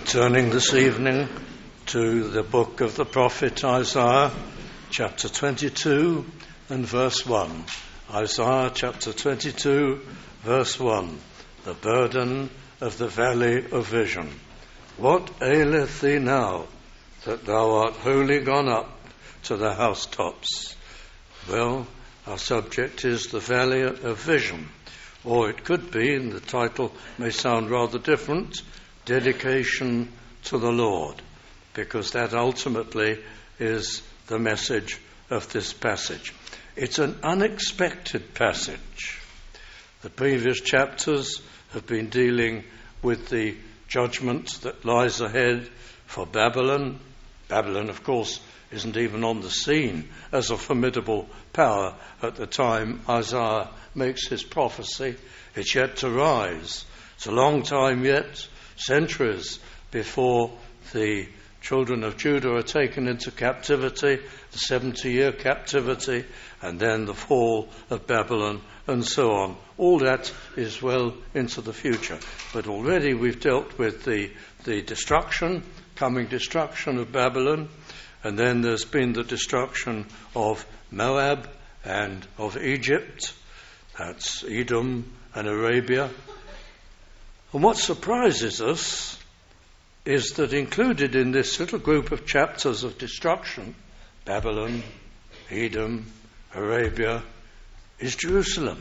Turning this evening to the book of the prophet Isaiah, chapter 22 and verse 1. Isaiah chapter 22, verse 1. The burden of the valley of vision. What aileth thee now, that thou art wholly gone up to the housetops? Well, our subject is the valley of vision. Or it could be, and the title may sound rather different, Dedication to the Lord, because that ultimately is the message of this passage. It's an unexpected passage. The previous chapters have been dealing with the judgment that lies ahead for Babylon. Babylon, of course, isn't even on the scene as a formidable power at the time Isaiah makes his prophecy. It's yet to rise. It's a long time yet, centuries before the children of Judah are taken into captivity, the 70-year captivity, and then the fall of Babylon, and so on. All that is well into the future. But already we've dealt with the coming destruction of Babylon, and then there's been the destruction of Moab and of Egypt. That's Edom and Arabia. And what surprises us is that included in this little group of chapters of destruction, Babylon, Edom, Arabia, is Jerusalem.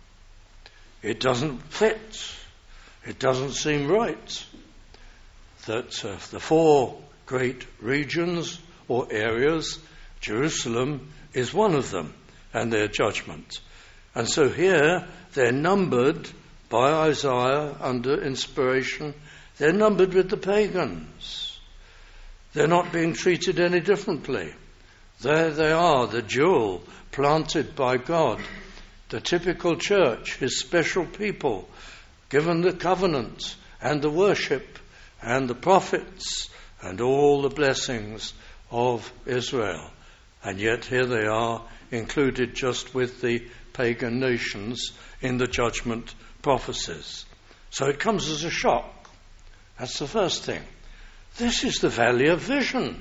It doesn't fit. It doesn't seem right that the four great regions or areas, Jerusalem is one of them, and their judgment. And so here they're numbered by Isaiah under inspiration. They're numbered with the pagans. They're not being treated any differently. There they are, the jewel planted by God, the typical church, his special people, given the covenant and the worship and the prophets and all the blessings of Israel. And yet here they are, included just with the pagan nations in the judgment prophecies. So it comes as a shock. That's the first thing. This is the valley of vision.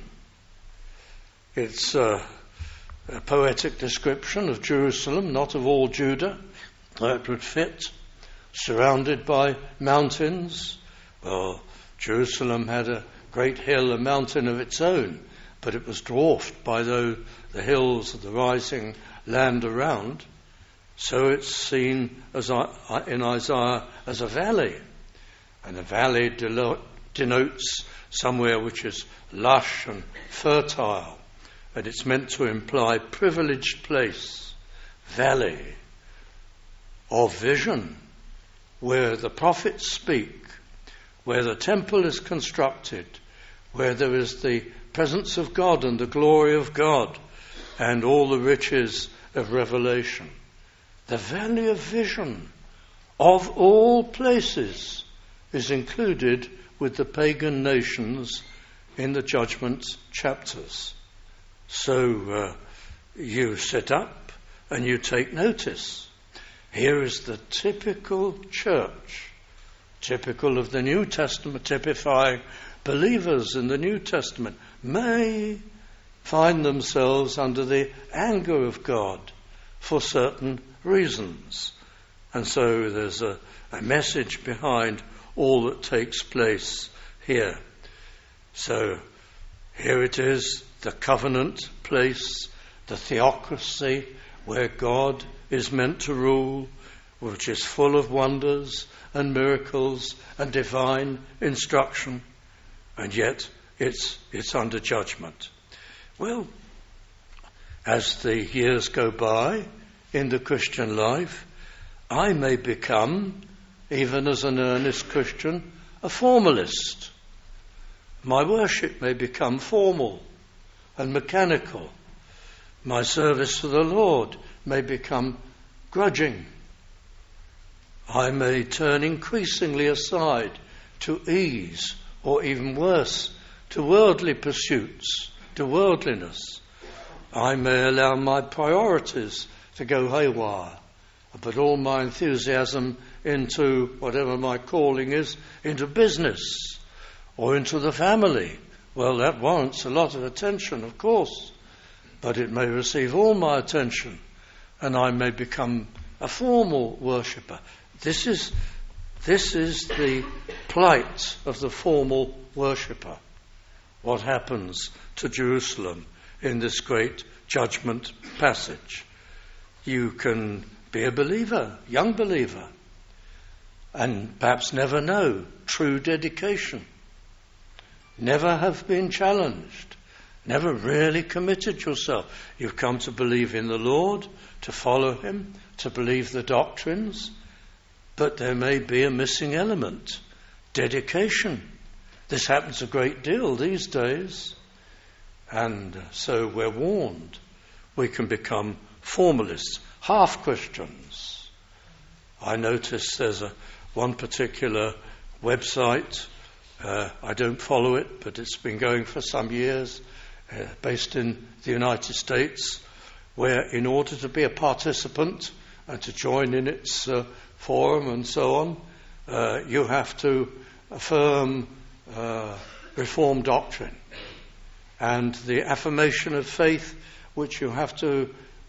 It's a poetic description of Jerusalem, not of all Judah, though it would fit, surrounded by mountains. Well, Jerusalem had a great hill, a mountain of its own, but it was dwarfed by the hills of the rising land around. So it's seen as in Isaiah as a valley. And a valley denotes somewhere which is lush and fertile. And it's meant to imply privileged place, valley of vision, where the prophets speak, where the temple is constructed, where there is the presence of God and the glory of God and all the riches of revelation. The valley of vision of all places is included with the pagan nations in the judgment chapters. So you sit up and you take notice. Here is the typical church, typical of the New Testament, typifying believers in the New Testament, may find themselves under the anger of God for certain reasons. And so there's a message behind all that takes place here. So here it is, the covenant place, the theocracy where God is meant to rule, which is full of wonders and miracles and divine instruction, and yet it's under judgment. Well, as the years go by in the Christian life, I may become, even as an earnest Christian, a formalist. My worship may become formal and mechanical. My service to the Lord may become grudging. I may turn increasingly aside to ease, or even worse, to worldly pursuits, to worldliness. I may allow my priorities to go haywire, put all my enthusiasm into whatever my calling is, into business or into the family. Well, that warrants a lot of attention, of course, but it may receive all my attention, and I may become a formal worshipper. This is the plight of the formal worshipper. What happens to Jerusalem in this great judgment passage? You can be a believer, young believer, and perhaps never know true dedication, never have been challenged, never really committed yourself. You've come to believe in the Lord, to follow him, to believe the doctrines, but there may be a missing element, dedication. This happens a great deal these days, and so we're warned. We can become formalists, half-Christians. I notice there's one particular website, I don't follow it, but it's been going for some years, based in the United States, where in order to be a participant and to join in its forum and so on, you have to affirm Reformed doctrine. And the affirmation of faith, which you have to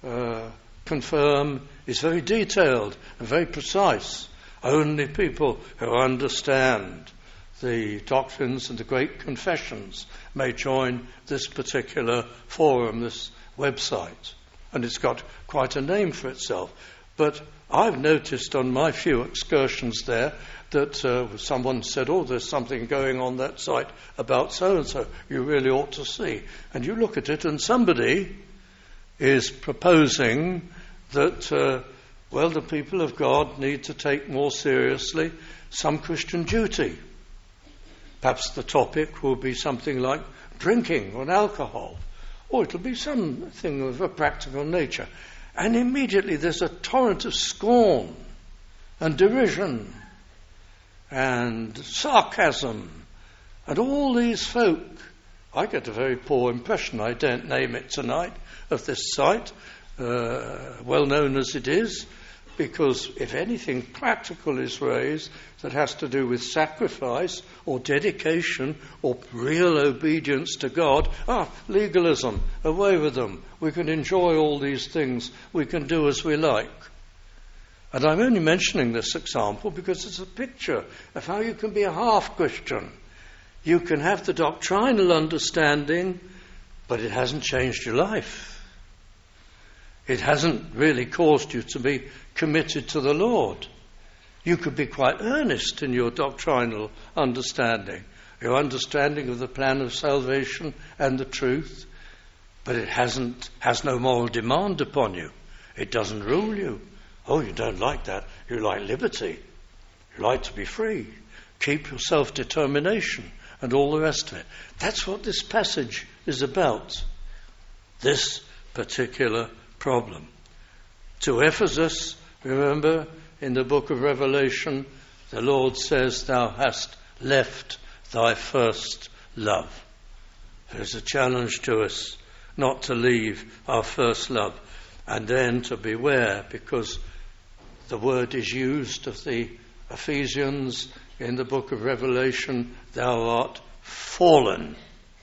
confirm, is very detailed and very precise. Only people who understand the doctrines and the great confessions may join this particular forum, this website. And it's got quite a name for itself. But I've noticed on my few excursions there that someone said, oh, there's something going on that site about so-and-so. You really ought to see. And you look at it and somebody is proposing that, the people of God need to take more seriously some Christian duty. Perhaps the topic will be something like drinking or alcohol, or it'll be something of a practical nature. And immediately there's a torrent of scorn and derision and sarcasm. And all these folk, I get a very poor impression, I don't name it tonight, of this site, well known as it is, because if anything practical is raised that has to do with sacrifice or dedication or real obedience to God, legalism, away with them. We can enjoy all these things. We can do as we like. And I'm only mentioning this example because it's a picture of how you can be a half-Christian. You can have the doctrinal understanding, but it hasn't changed your life. It hasn't really caused you to be committed to the Lord. You could be quite earnest in your doctrinal understanding, your understanding of the plan of salvation and the truth, but it has no moral demand upon you. It doesn't rule you. Oh, you don't like that. You like liberty. You like to be free. Keep your self-determination and all the rest of it. That's what this passage is about. This particular problem. To Ephesus, remember, in the book of Revelation, the Lord says, thou hast left thy first love. There's a challenge to us not to leave our first love, and then to beware, because the word is used of the Ephesians in the book of Revelation, thou art fallen.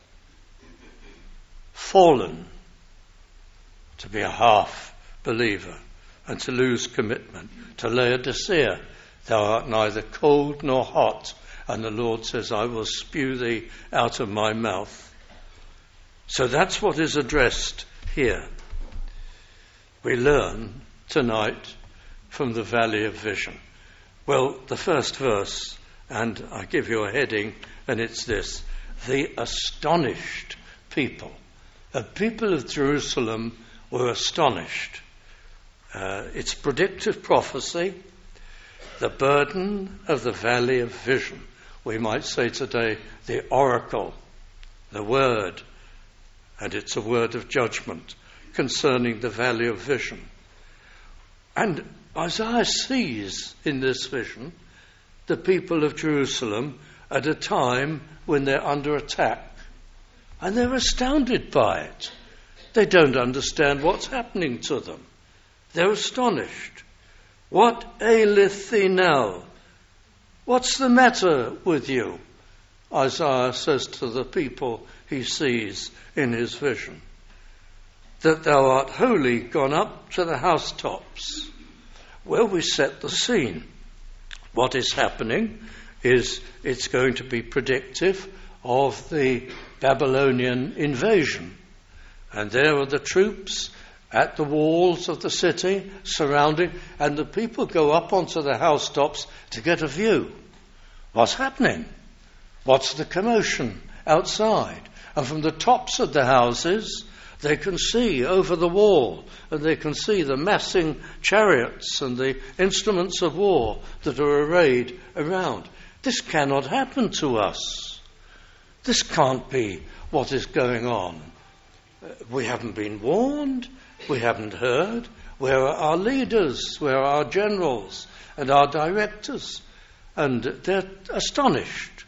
Fallen. To be a half believer and to lose commitment. To Laodicea, thou art neither cold nor hot, and the Lord says, I will spew thee out of my mouth. So that's what is addressed here. We learn tonight from the Valley of Vision. Well, the first verse, and I give you a heading, and it's this: the astonished people. The people of Jerusalem were astonished. It's predictive prophecy, the burden of the Valley of Vision. We might say today the oracle, the word, and it's a word of judgment concerning the Valley of Vision. And Isaiah sees in this vision the people of Jerusalem at a time when they're under attack. And they're astounded by it. They don't understand what's happening to them. They're astonished. What aileth thee now? What's the matter with you? Isaiah says to the people he sees in his vision, that thou art wholly gone up to the housetops. Well, we set the scene. What is happening is it's going to be predictive of the Babylonian invasion. And there are the troops at the walls of the city surrounding, and the people go up onto the housetops to get a view. What's happening? What's the commotion outside? And from the tops of the houses, they can see over the wall, and they can see the massing chariots and the instruments of war that are arrayed around. This cannot happen to us. This can't be what is going on. We haven't been warned. We haven't heard. Where are our leaders? Where are our generals and our directors? And they're astonished.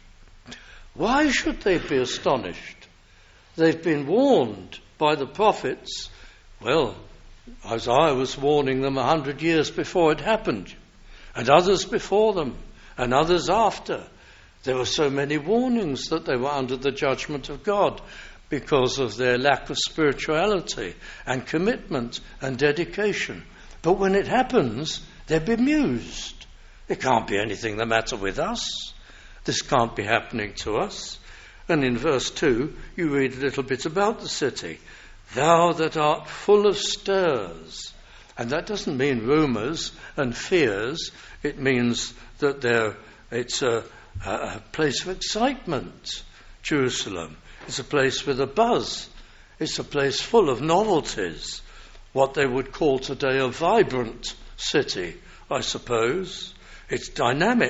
Why should they be astonished? They've been warned by the prophets. Well, Isaiah was warning them 100 years before it happened, and others before them, and others after. There were so many warnings that they were under the judgment of God because of their lack of spirituality and commitment and dedication. But when it happens, they're bemused. There can't be anything the matter with us. This can't be happening to us. And in verse 2, you read a little bit about the city. Thou that art full of stirs. And that doesn't mean rumours and fears. It means that it's a place of excitement, Jerusalem. It's a place with a buzz. It's a place full of novelties. What they would call today a vibrant city, I suppose. It's dynamic.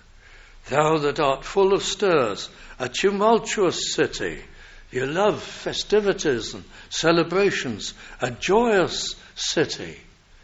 Thou that art full of stirs, a tumultuous city. You love festivities and celebrations, a joyous city.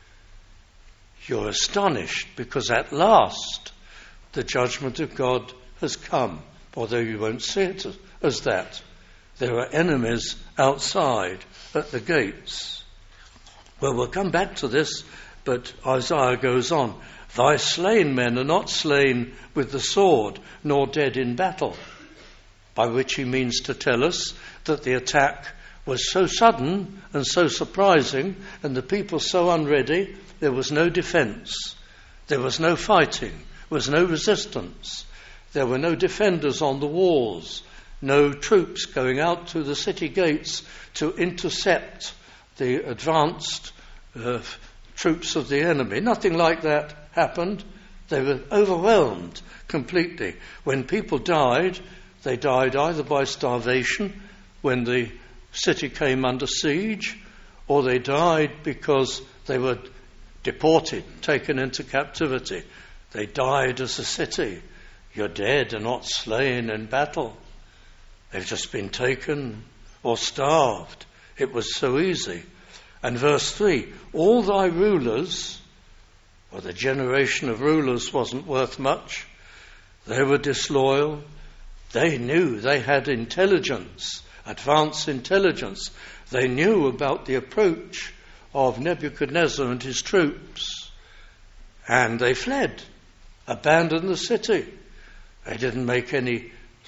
You're astonished because at last the judgment of God has come, although you won't see it as that. There are enemies outside at the gates. Well, we'll come back to this, but Isaiah goes on. Thy slain men are not slain with the sword, nor dead in battle. By which he means to tell us that the attack was so sudden and so surprising, and the people so unready, there was no defence. There was no fighting. There was no resistance. There were no defenders on the walls. No troops going out to the city gates to intercept the advanced troops of the enemy. Nothing like that happened. They were overwhelmed completely. When people died, they died either by starvation when the city came under siege, or they died because they were deported, taken into captivity. They died as a city. You're dead and not slain in battle. They've just been taken or starved. It was so easy. And verse 3, all thy rulers, well, the generation of rulers wasn't worth much. They were disloyal. They knew, they had intelligence, advanced intelligence. They knew about the approach of Nebuchadnezzar and his troops. And they fled, abandoned the city. They didn't make any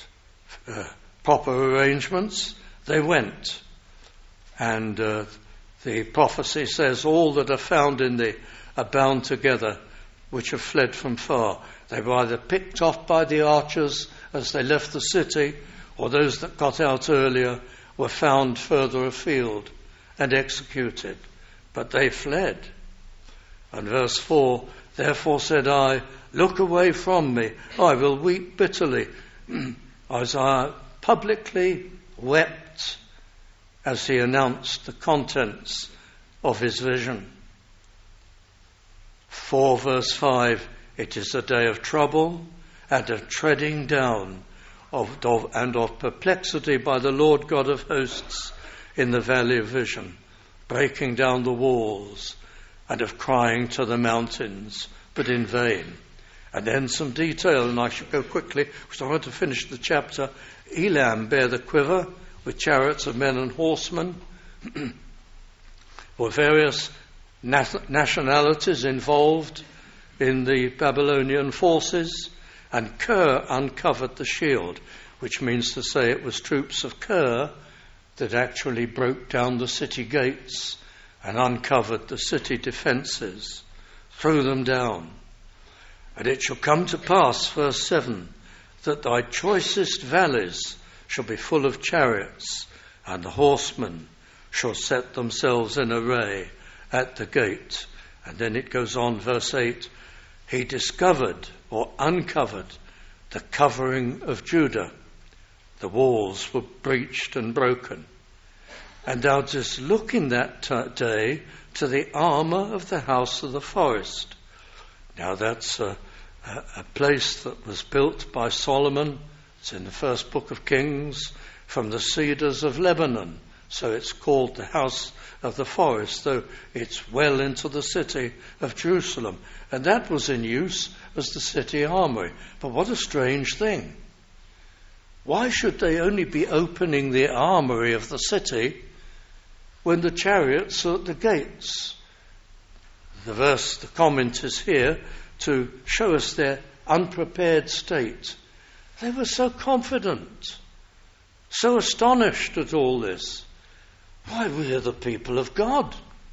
proper arrangements. They went. And the prophecy says, all that are found in thee are bound together, which have fled from far. They were either picked off by the archers as they left the city, or those that got out earlier were found further afield and executed. But they fled. And verse 4, therefore said I, look away from me, I will weep bitterly. Isaiah publicly wept as he announced the contents of his vision. 4 verse 5, it is a day of trouble and of treading down and of perplexity by the Lord God of hosts in the valley of vision, breaking down the walls and of crying to the mountains, but in vain. And then some detail, and I should go quickly because I want to finish the chapter. Elam bare the quiver with chariots of men and horsemen. Were various nationalities involved in the Babylonian forces, and Ker uncovered the shield. which means to say it was troops of Ker that actually broke down the city gates and uncovered the city defences, threw them down. And it shall come to pass, verse 7, that thy choicest valleys shall be full of chariots, and the horsemen shall set themselves in array at the gate. And then it goes on, verse 8, he discovered or uncovered the covering of Judah. The walls were breached and broken. And thou didst look in that day to the armour of the house of the forest. Now that's a place that was built by Solomon. It's in the first book of Kings, from the cedars of Lebanon. So it's called the house of the forest, though it's well into the city of Jerusalem. And that was in use as the city armoury. But what a strange thing. Why should they only be opening the armoury of the city when the chariots are at the gates? The comment is here to show us their unprepared state. They were so confident, so astonished at all this. Why, we are the people of God.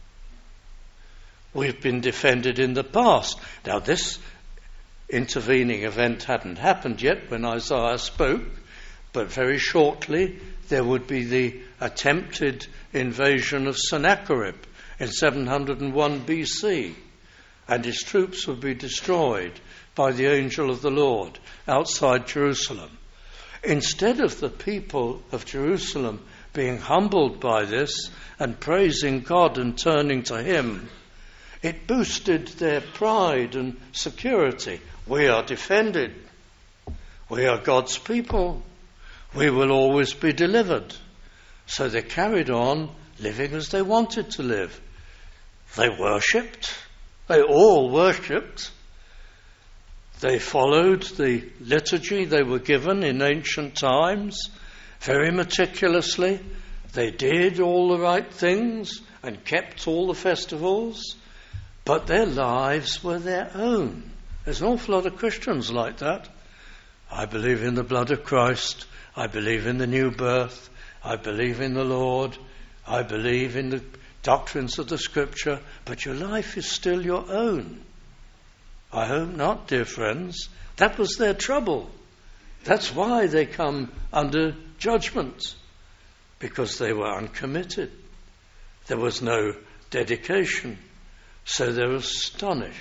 We've been defended in the past. Now, this intervening event hadn't happened yet when Isaiah spoke, but very shortly there would be the attempted invasion of Sennacherib in 701 BC, and his troops would be destroyed by the angel of the Lord outside Jerusalem. Instead of the people of Jerusalem being humbled by this and praising God and turning to him, it boosted their pride and security. We are defended. We are God's people. We will always be delivered. So they carried on living as they wanted to live. They worshipped. They all worshipped. They followed the liturgy they were given in ancient times very meticulously. They did all the right things and kept all the festivals, but their lives were their own. There's an awful lot of Christians like that. I believe in the blood of Christ. I believe in the new birth. I believe in the Lord. I believe in the doctrines of the Scripture, but your life is still your own. I hope not, dear friends. That was their trouble. That's why they come under judgment, because they were uncommitted. There was no dedication, so they were astonished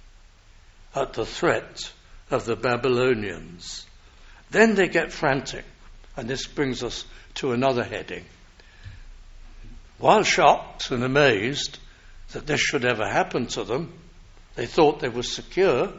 at the threat of the Babylonians. Then they get frantic, and this brings us to another heading. While shocked and amazed that this should ever happen to them, they thought they were secure.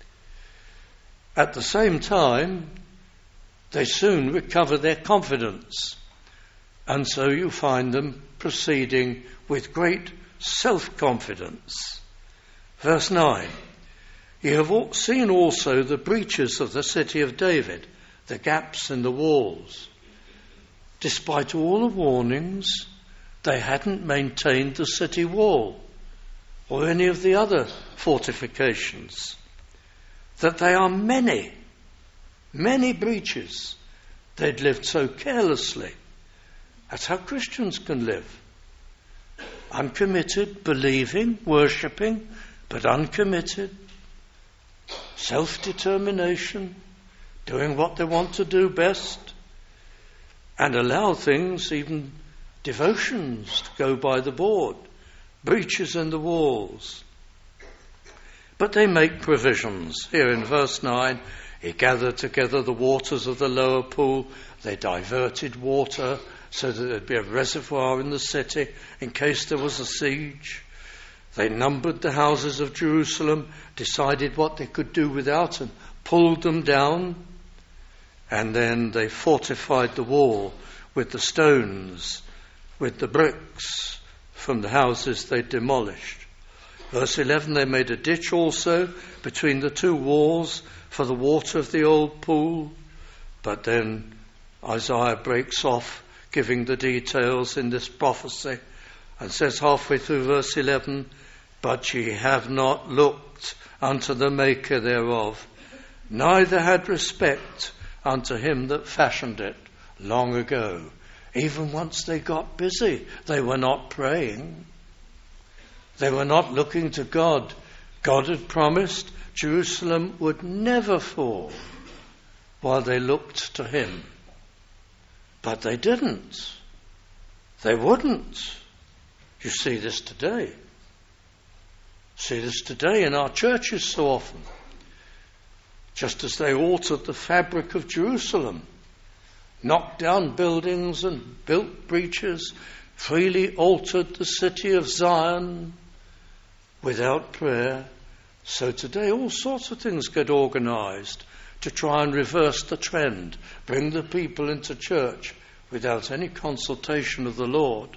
At the same time, they soon recover their confidence, and so you find them proceeding with great self-confidence. Verse 9, you have seen also the breaches of the city of David, the gaps in the walls. Despite all the warnings, they hadn't maintained the city wall or any of the other fortifications. That they are many, many breaches. They'd lived so carelessly. That's how Christians can live. Uncommitted, believing, worshipping, but uncommitted. Self-determination, doing what they want to do best, and allow things, even devotions, to go by the board, breaches in the walls. But they make provisions. Here in verse 9, he gathered together the waters of the lower pool. They diverted water so that there'd be a reservoir in the city in case there was a siege. They numbered the houses of Jerusalem, decided what they could do without, and pulled them down. And then they fortified the wall with the stones, with the bricks from the houses they demolished. Verse 11, they made a ditch also between the two walls for the water of the old pool. But then Isaiah breaks off giving the details in this prophecy and says halfway through verse 11, but ye have not looked unto the maker thereof, neither had respect unto him that fashioned it long ago. Even once they got busy, they were not praying. They were not looking to God. God had promised Jerusalem would never fall while they looked to him. But they didn't. They wouldn't. You see this today. See this today in our churches so often. Just as they altered the fabric of Jerusalem, knocked down buildings and built breaches, freely altered the city of Zion without prayer, so today all sorts of things get organised to try and reverse the trend, bring the people into church without any consultation of the Lord.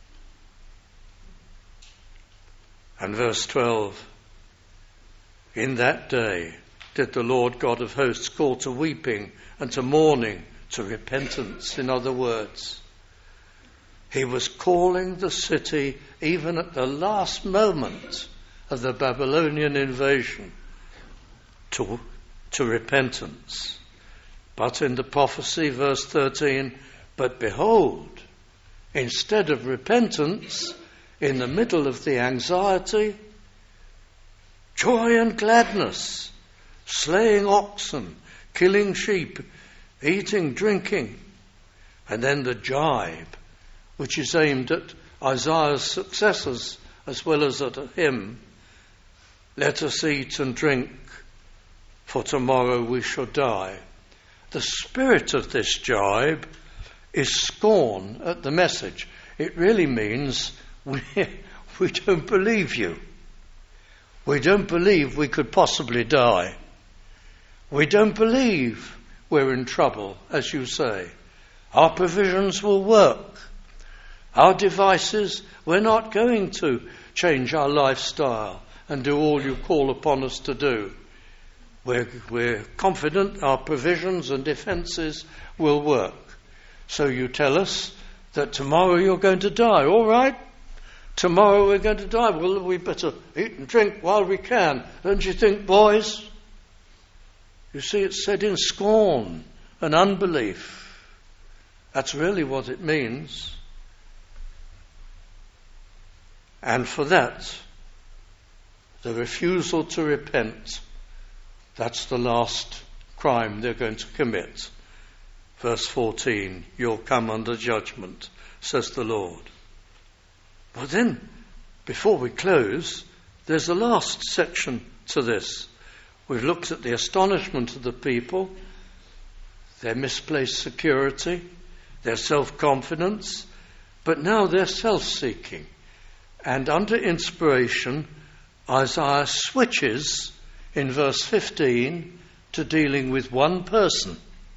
And verse 12, in that day did the Lord God of hosts call to weeping and to mourning, to repentance. In other words, he was calling the city even at the last moment of the Babylonian invasion to repentance. But in the prophecy, verse 13, but behold, instead of repentance, in the middle of the anxiety, joy and gladness, slaying oxen, killing sheep, eating, drinking, and then the jibe, which is aimed at Isaiah's successors as well as at him. Let us eat and drink, for tomorrow we shall die. The spirit of this jibe is scorn at the message. It really means we don't believe you. We don't believe we could possibly die. We don't believe we're in trouble, as you say. Our provisions will work. Our devices, we're not going to change our lifestyle and do all you call upon us to do. We're confident our provisions and defences will work. So you tell us that tomorrow you're going to die. All right, tomorrow we're going to die. Well, we better eat and drink while we can. Don't you think, boys? You see, it's said in scorn and unbelief. That's really what it means. And for that, the refusal to repent, that's the last crime they're going to commit. Verse 14, you'll come under judgment, says the Lord. But then, before we close, there's a last section to this. We've looked at the astonishment of the people, their misplaced security, their self-confidence, but now they're self-seeking. And under inspiration, Isaiah switches in verse 15 to dealing with one person.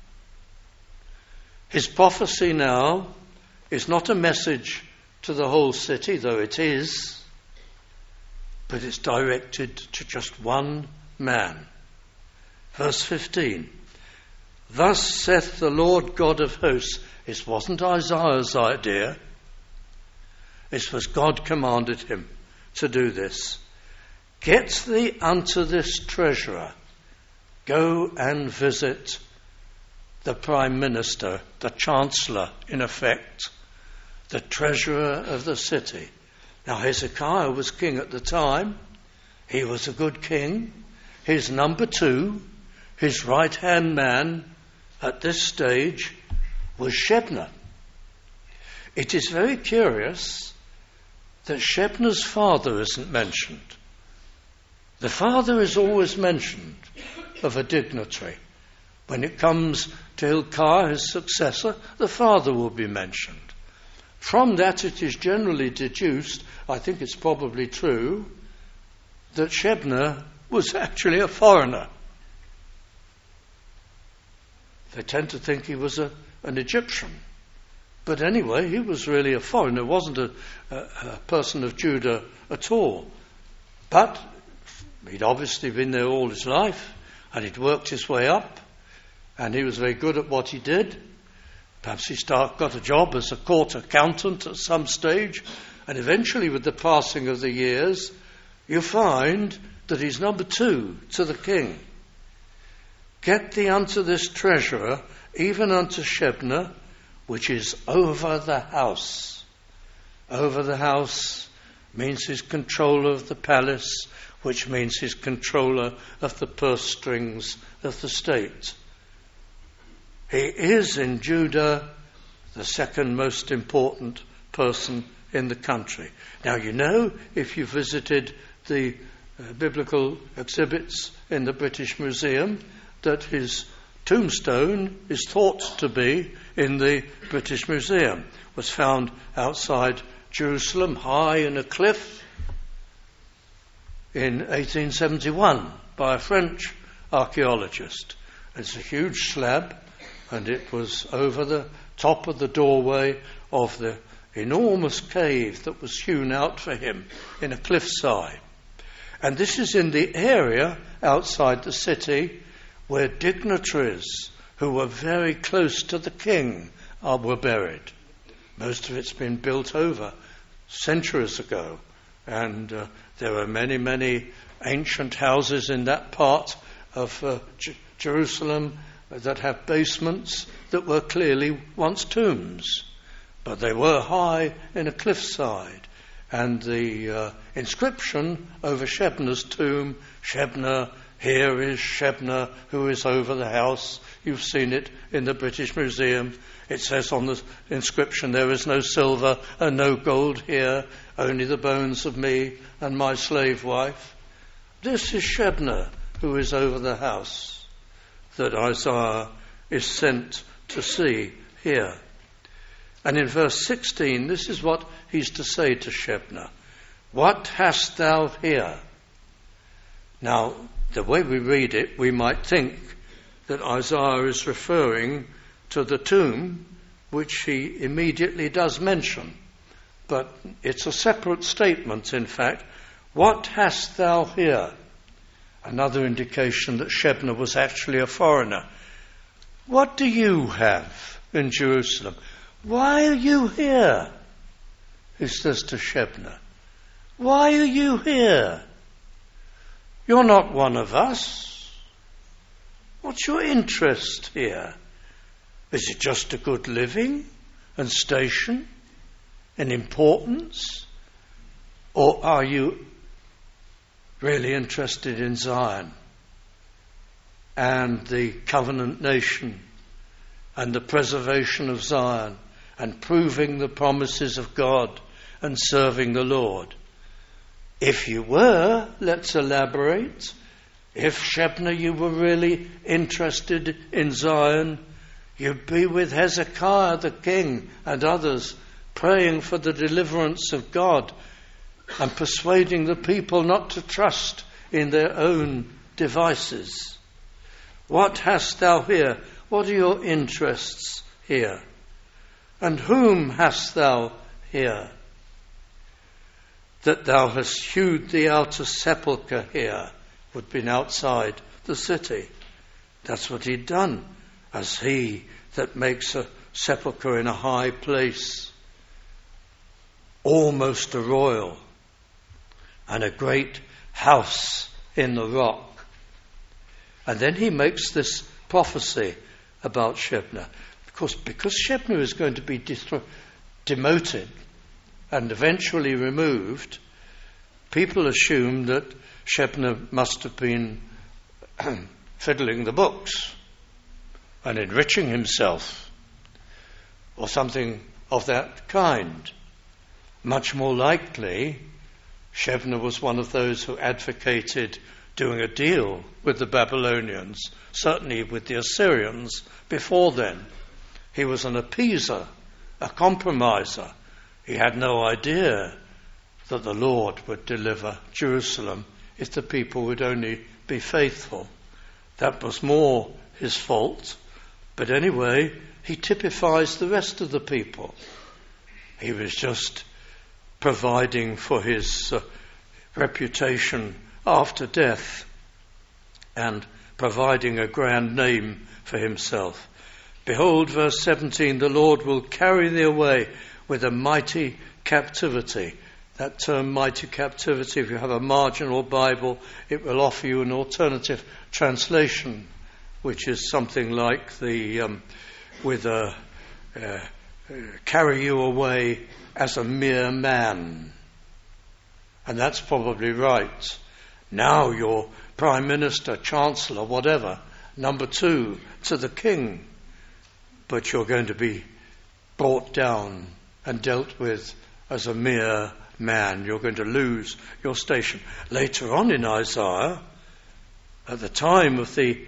His prophecy now is not a message to the whole city, though it is, but it's directed to just one man. Verse 15, thus saith the Lord God of hosts. It wasn't Isaiah's idea. It was God commanded him to do this. Get thee unto this treasurer. Go and visit the Prime Minister, the Chancellor, in effect, the treasurer of the city. Now, Hezekiah was king at the time. He was a good king. His number two, his right-hand man at this stage, was Shebna. It is very curious that Shebna's father isn't mentioned. The father is always mentioned of a dignitary. When it comes to Hilkiah, his successor, the father will be mentioned. From that it is generally deduced, I think it's probably true, that Shebna was actually a foreigner. They tend to think he was an Egyptian. But anyway, he was really a foreigner, wasn't a person of Judah at all. But he'd obviously been there all his life, and he'd worked his way up, and he was very good at what he did. Perhaps he got a job as a court accountant at some stage, and eventually with the passing of the years, you find that he's number two to the king. Get thee unto this treasurer, even unto Shebna, which is over the house. Over the house means he's controller of the palace, which means he's controller of the purse strings of the state. He is in Judah the second most important person in the country. Now, you know, if you visited the biblical exhibits in the British Museum, that his tombstone is thought to be in the British Museum. It was found outside Jerusalem, high in a cliff, in 1871 by a French archaeologist. It's a huge slab, and it was over the top of the doorway of the enormous cave that was hewn out for him in a cliffside. And this is in the area outside the city where dignitaries who were very close to the king were buried. Most of it's been built over centuries ago, and there are many, many ancient houses in that part of Jerusalem that have basements that were clearly once tombs, but they were high in a cliffside. And the inscription over Shebna's tomb, Shebna, here is Shebna who is over the house. You've seen it in the British Museum. It says on the inscription, there is no silver and no gold here, only the bones of me and my slave wife. This is Shebna who is over the house that Isaiah is sent to see here. And in verse 16, this is what he's to say to Shebna. What hast thou here? Now, the way we read it, we might think that Isaiah is referring to the tomb, which he immediately does mention. But it's a separate statement, in fact. What hast thou here? Another indication that Shebna was actually a foreigner. What do you have in Jerusalem? Why are you here? He says to Shebna. Why are you here? You're not one of us. What's your interest here? Is it just a good living and station and importance? Or are you really interested in Zion and the covenant nation and the preservation of Zion and proving the promises of God and serving the Lord? If you were, let's elaborate. If, Shebna, you were really interested in Zion, you'd be with Hezekiah the king and others praying for the deliverance of God and persuading the people not to trust in their own devices. What hast thou here? What are your interests here? And whom hast thou here? That thou hast hewed thee out a sepulchre here, would have been outside the city. That's what he'd done, as he that makes a sepulchre in a high place, almost a royal, and a great house in the rock. And then he makes this prophecy about Shebna. Of course, because Shebna is going to be demoted and eventually removed, people assume that Shebna must have been fiddling the books and enriching himself, or something of that kind. Much more likely, Shebna was one of those who advocated doing a deal with the Babylonians, certainly with the Assyrians before then. He was an appeaser, a compromiser. He had no idea that the Lord would deliver Jerusalem if the people would only be faithful. That was more his fault. But anyway, he typifies the rest of the people. He was just providing for his reputation after death and providing a grand name for himself. Behold, verse 17, the Lord will carry thee away with a mighty captivity. That term, mighty captivity, if you have a marginal Bible, it will offer you an alternative translation which is something like carry you away as a mere man. And that's probably right. Now you're Prime Minister, Chancellor, whatever, number 2 to the King. But you're going to be brought down and dealt with as a mere man. You're going to lose your station. Later on in Isaiah, at the time of the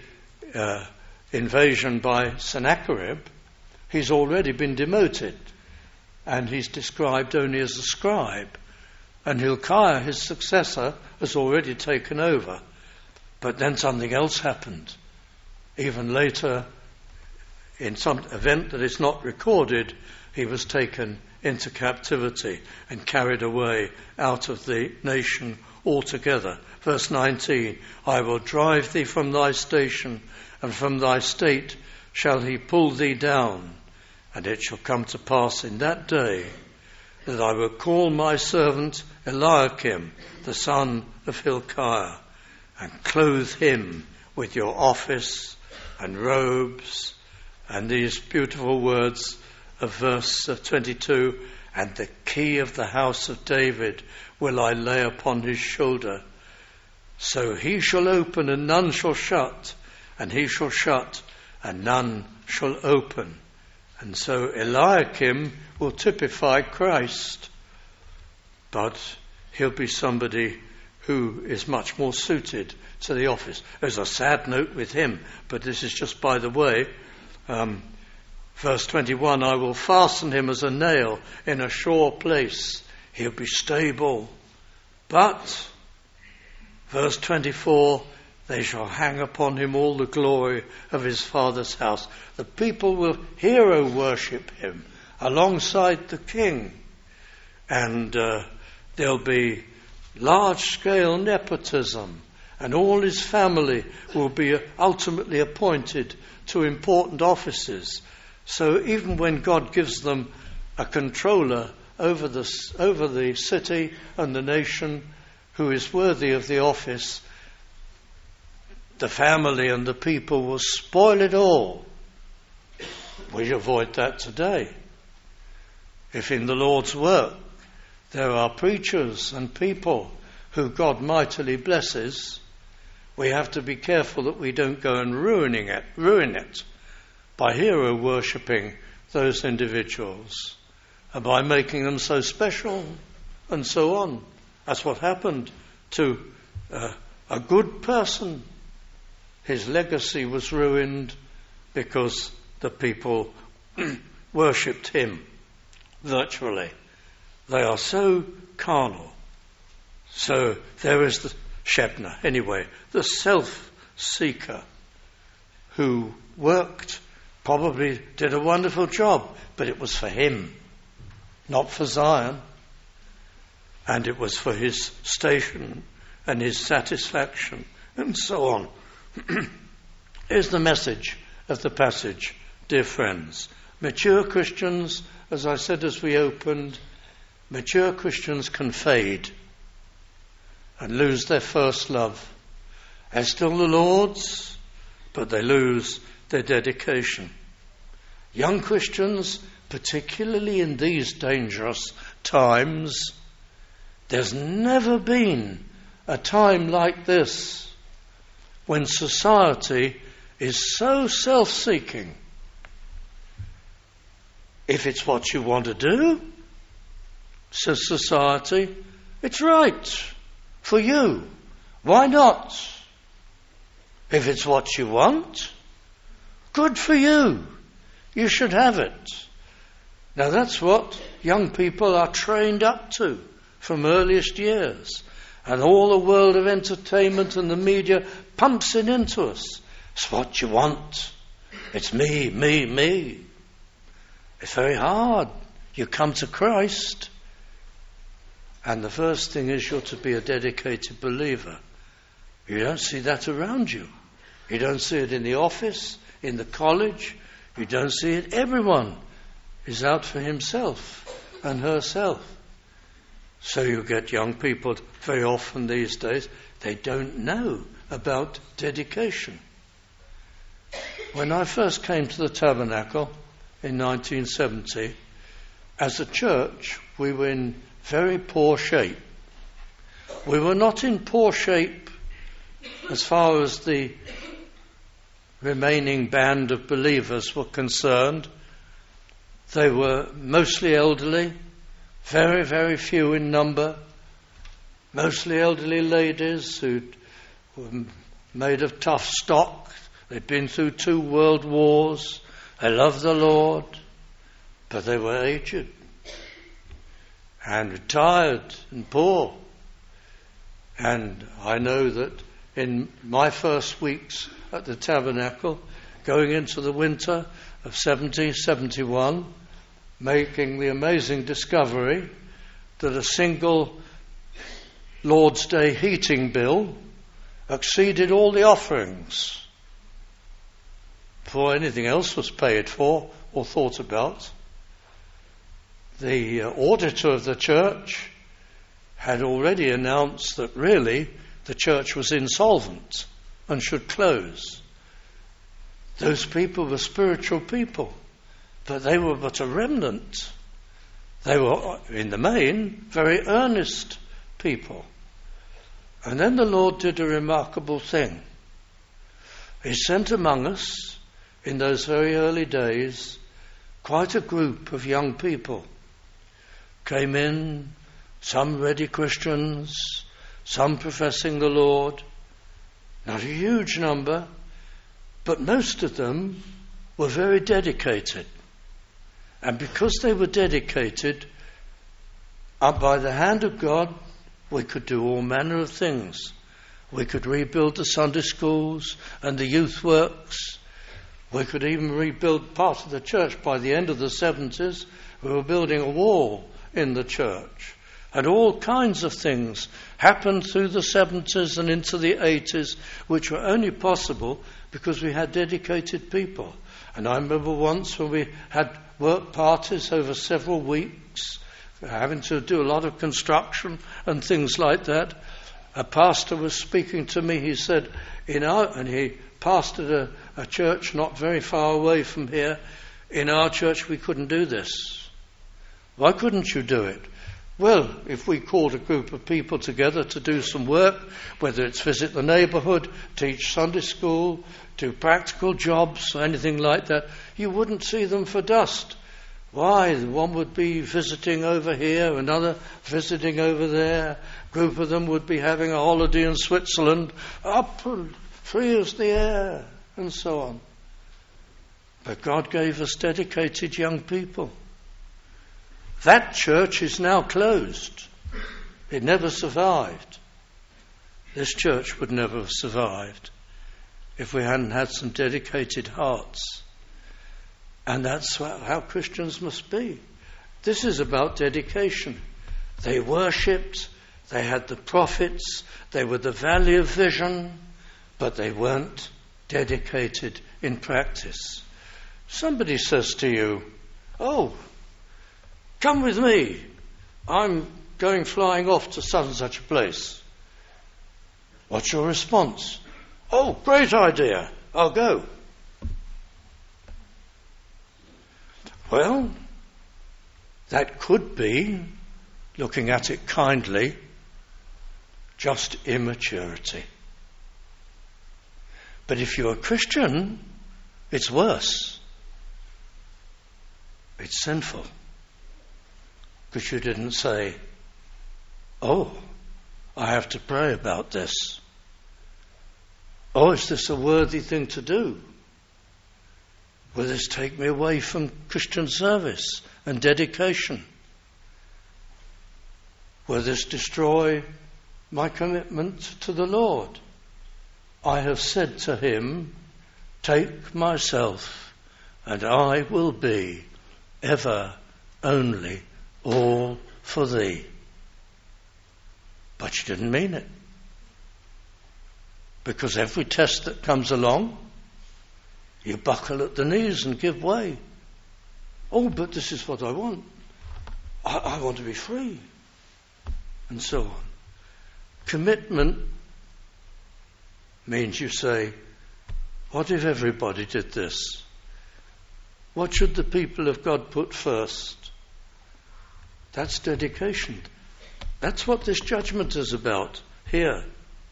invasion by Sennacherib, he's already been demoted, and he's described only as a scribe. And Hilkiah, his successor, has already taken over. But then something else happened. Even later, in some event that is not recorded, he was taken into captivity and carried away out of the nation altogether. Verse 19, I will drive thee from thy station, and from thy state shall he pull thee down. And it shall come to pass in that day that I will call my servant Eliakim, the son of Hilkiah, and clothe him with your office and robes. And these beautiful words of verse 22, and the key of the house of David will I lay upon his shoulder. So he shall open and none shall shut, and he shall shut and none shall open. And so Eliakim will typify Christ, but he'll be somebody who is much more suited to the office. There's a sad note with him, but this is just by the way. Verse 21, I will fasten him as a nail in a sure place. He'll be stable. But, verse 24, they shall hang upon him all the glory of his father's house. The people will hero worship him alongside the king. And there'll be large-scale nepotism. And all his family will be ultimately appointed to important offices. So even when God gives them a controller over the city and the nation who is worthy of the office, the family and the people will spoil it all. We avoid that today. If in the Lord's work there are preachers and people who God mightily blesses, we have to be careful that we don't go and ruin it by hero worshipping those individuals and by making them so special and so on. That's what happened to a good person. His legacy was ruined because the people worshipped him virtually. They are so carnal. So there is the Shebna, anyway, the self-seeker who worked, probably did a wonderful job, but it was for him, not for Zion. And it was for his station and his satisfaction, and so on. Here's the message of the passage, dear friends. Mature Christians, as I said as we opened, mature Christians can fade and lose their first love. They're still the Lord's, but they lose their dedication. Young Christians, particularly in these dangerous times, there's never been a time like this when society is so self-seeking. If it's what you want to do, says society, it's right for you. Why not? If it's what you want, good for you. You should have it. Now that's what young people are trained up to from earliest years. And all the world of entertainment and the media pumps it into us. It's what you want. It's me, me, me. It's very hard. You come to Christ, and the first thing is you're to be a dedicated believer. You don't see that around you. You don't see it in the office, in the college. You don't see it. Everyone is out for himself and herself. So you get young people very often these days, they don't know about dedication. When I first came to the Tabernacle in 1970, as a church, we were in very poor shape. We were not in poor shape as far as the remaining band of believers were concerned. They were mostly elderly, very, very few in number, mostly elderly ladies who were made of tough stock. They'd been through 2 world wars. They loved the Lord, but they were aged and retired and poor. And I know that in my first weeks at the Tabernacle, going into the winter of 71, making the amazing discovery that a single Lord's Day heating bill exceeded all the offerings before anything else was paid for or thought about. The auditor of the church had already announced that really the church was insolvent and should close. Those people were spiritual people, but they were but a remnant. They were, in the main, very earnest people. And then the Lord did a remarkable thing. He sent among us, in those very early days, quite a group of young people. Came in, some ready Christians, some professing the Lord. Not a huge number, but most of them were very dedicated. And because they were dedicated, by the hand of God, we could do all manner of things. We could rebuild the Sunday schools and the youth works. We could even rebuild part of the church. By the end of the 70s, we were building a wall in the church. And all kinds of things happened through the 70s and into the 80s, which were only possible because we had dedicated people. And I remember once when we had work parties over several weeks, having to do a lot of construction and things like that. A pastor was speaking to me. He said, and he pastored a church not very far away from here. In our church, we couldn't do this. Why couldn't you do it? Well, if we called a group of people together to do some work, whether it's visit the neighbourhood, teach Sunday school, do practical jobs, anything like that, you wouldn't see them for dust. Why? One would be visiting over here, another visiting over there. A group of them would be having a holiday in Switzerland, up and free as the air, and so on. But God gave us dedicated young people. That church is now closed. It never survived. This church would never have survived if we hadn't had some dedicated hearts. And that's how Christians must be. This is about dedication. They worshipped, they had the prophets, they were the valley of vision, but they weren't dedicated in practice. Somebody says to you, "Oh, come with me. I'm going flying off to such and such a place." What's your response? "Oh, great idea. I'll go." Well, that could be, looking at it kindly, just immaturity. But if you're a Christian, it's worse. It's sinful. Because you didn't say, "Oh, I have to pray about this. Oh, is this a worthy thing to do? Will this take me away from Christian service and dedication? Will this destroy my commitment to the Lord? I have said to him, 'Take myself, and I will be ever only all for thee.'" But she didn't mean it. Because every test that comes along, you buckle at the knees and give way. "Oh, but this is what I want. I want to be free." And so on. Commitment means you say, What if everybody did this? What should the people of God put first? That's dedication. That's what this judgment is about here.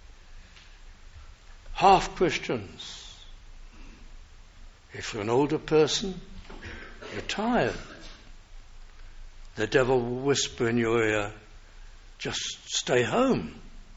Half Christians. If you're an older person, you're tired. The devil will whisper in your ear, just stay home.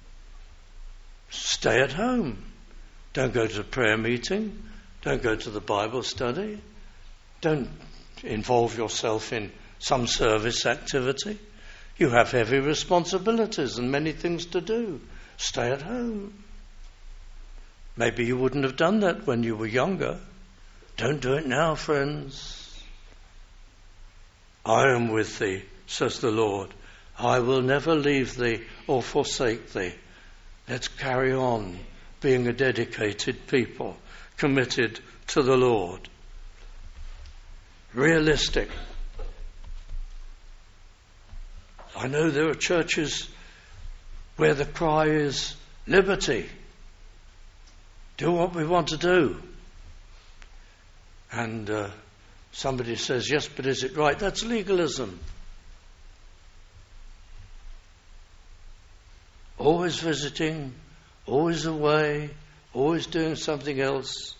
Stay at home. Don't go to the prayer meeting. Don't go to the Bible study. Don't involve yourself in some service activity. You have heavy responsibilities and many things to do. Stay at home. Maybe you wouldn't have done that when you were younger. Don't do it now, friends. I am with thee, says the Lord. I will never leave thee or forsake thee. Let's carry on being a dedicated people, committed to the Lord. Realistic. I know there are churches where the cry is liberty. Do what we want to do. And somebody says, yes, but is it right? That's legalism. Always visiting, always away, always doing something else.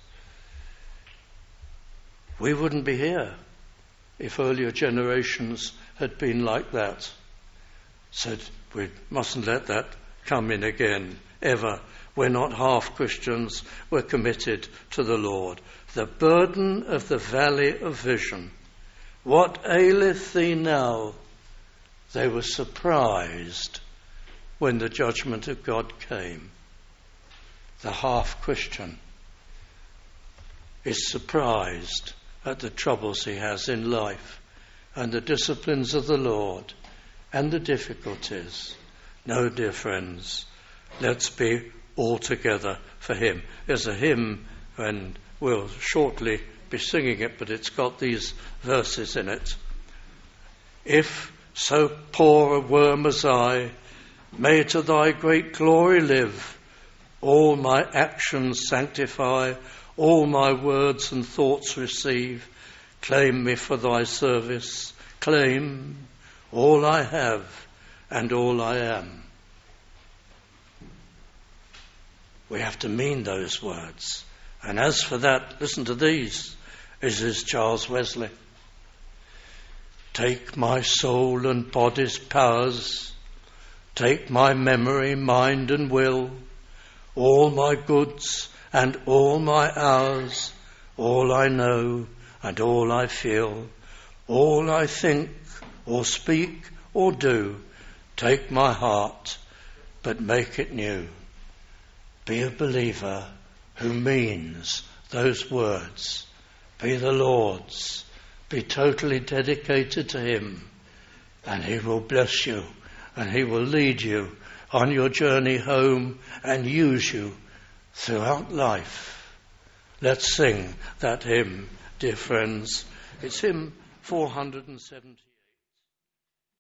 We wouldn't be here if earlier generations had been like that. So we mustn't let that come in again, ever. We're not half Christians, we're committed to the Lord. The burden of the valley of vision. What aileth thee now? They were surprised when the judgment of God came. The half Christian is surprised at the troubles he has in life and the disciplines of the Lord and the difficulties. No, dear friends, let's be all together for him. There's a hymn, and we'll shortly be singing it, but it's got these verses in it. If so poor a worm as I may to thy great glory live, all my actions sanctify, all my words and thoughts receive, claim me for thy service, claim all I have and all I am. We have to mean those words. And as for that, listen to these. This is Charles Wesley. Take my soul and body's powers, take my memory, mind and will, all my goods and all my hours, all I know and all I feel, all I think or speak or do, take my heart, but make it new. Be a believer who means those words. Be the Lord's. Be totally dedicated to him, and he will bless you, and he will lead you on your journey home and use you throughout life. Let's sing that hymn, dear friends. It's hymn 470.